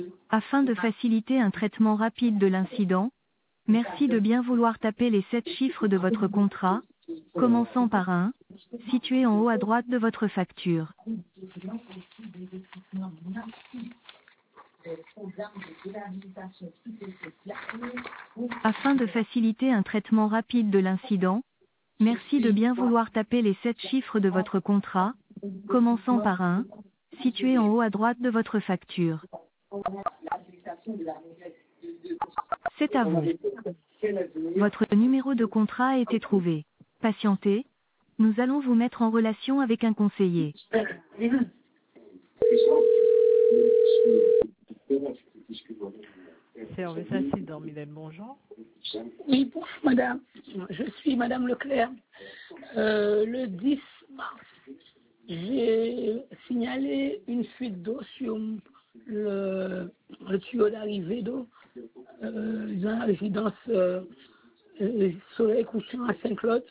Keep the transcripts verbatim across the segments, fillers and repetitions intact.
Afin de faciliter un traitement rapide de l'incident, merci de bien vouloir taper les sept chiffres de votre contrat, commençant par un, situé en haut à droite de votre facture. Afin de faciliter un traitement rapide de l'incident, merci de bien vouloir taper les sept chiffres de votre contrat, commençant par un, situé en haut à droite de votre facture. C'est à vous. Votre numéro de contrat a été trouvé. Patientez. Nous allons vous mettre en relation avec un conseiller. Service incident, Mylène, bonjour. Oui, bonjour madame. Je suis madame Leclerc. Euh, le dix mars, j'ai signalé une fuite d'eau sur le, le tuyau d'arrivée d'eau euh, dans la résidence euh, euh, Soleil couchant à Saint-Claude.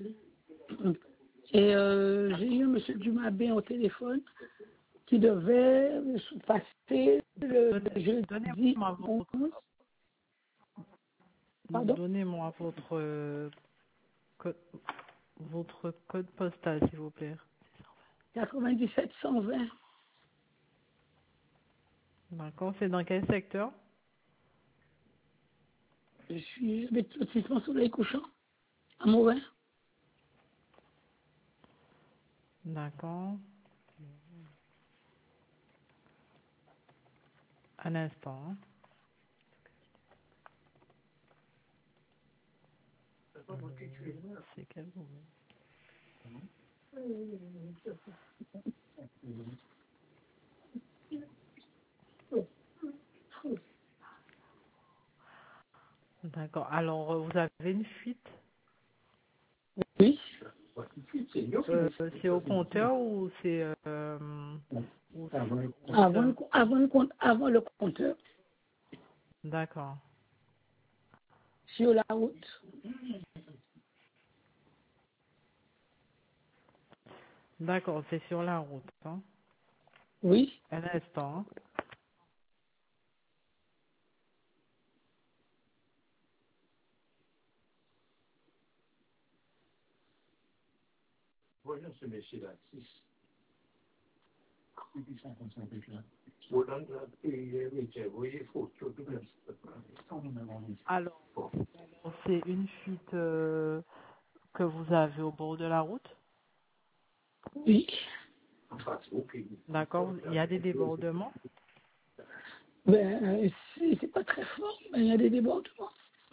Et euh, j'ai eu monsieur Dumabé au téléphone qui devait passer le jeudi Donnez-moi votre, onze. Pardon? donnez-moi votre, euh, code, votre code postal, s'il vous plaît. quatre-vingt-dix-sept cent vingt. D'accord, c'est dans quel secteur? Je suis avec lotissement Soleil couchant à Morin. D'accord. Un instant. Hein. Euh, c'est quel moment? D'accord. Alors, euh, vous avez une fuite? Oui. Euh, c'est au compteur ou c'est... Euh, ou c'est- Avant le, avant le, compte- avant le compteur, D'accord. sur la route. D'accord, c'est sur la route. Hein. Oui. Un instant. Hein. Alors, c'est une fuite euh, que vous avez au bord de la route? Oui. D'accord, il y a des débordements? Ben, euh, c'est c'est pas très fort, mais il y a des débordements.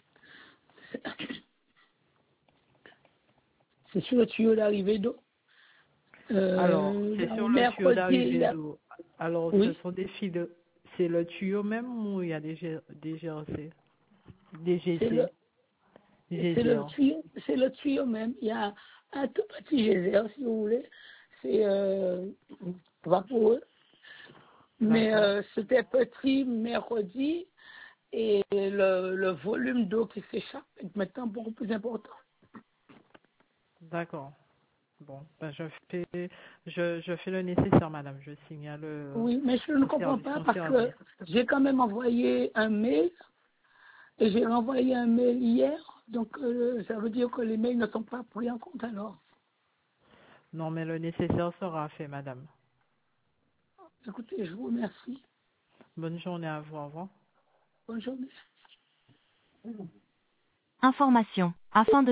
C'est sur le tuyau d'arrivée d'eau. Alors, Euh, c'est sur le tuyau mercredi, il y d'arrivée a... d'eau. Alors, ce Oui. sont des fils de... C'est le tuyau même ou il y a des, G... des G R C? Des C'est le, G C? c'est le G Z. tuyau, c'est le tuyau même. Il y a un tout petit geyser, si vous voulez. C'est euh, vaporeux. Mais D'accord. euh, c'était petit mercredi et le, le volume d'eau qui s'échappe est maintenant beaucoup plus important. D'accord. Bon, ben je fais je, je fais le nécessaire, madame. Je signale euh, Oui, mais je ne au comprends service pas parce que concerné. j'ai quand même envoyé un mail et j'ai renvoyé un mail hier. Donc euh, ça veut dire que les mails ne sont pas pris en compte alors. Non, mais le nécessaire sera fait, madame. Écoutez, je vous remercie. Bonne journée à vous. Au revoir. Bonne journée. Information. Afin de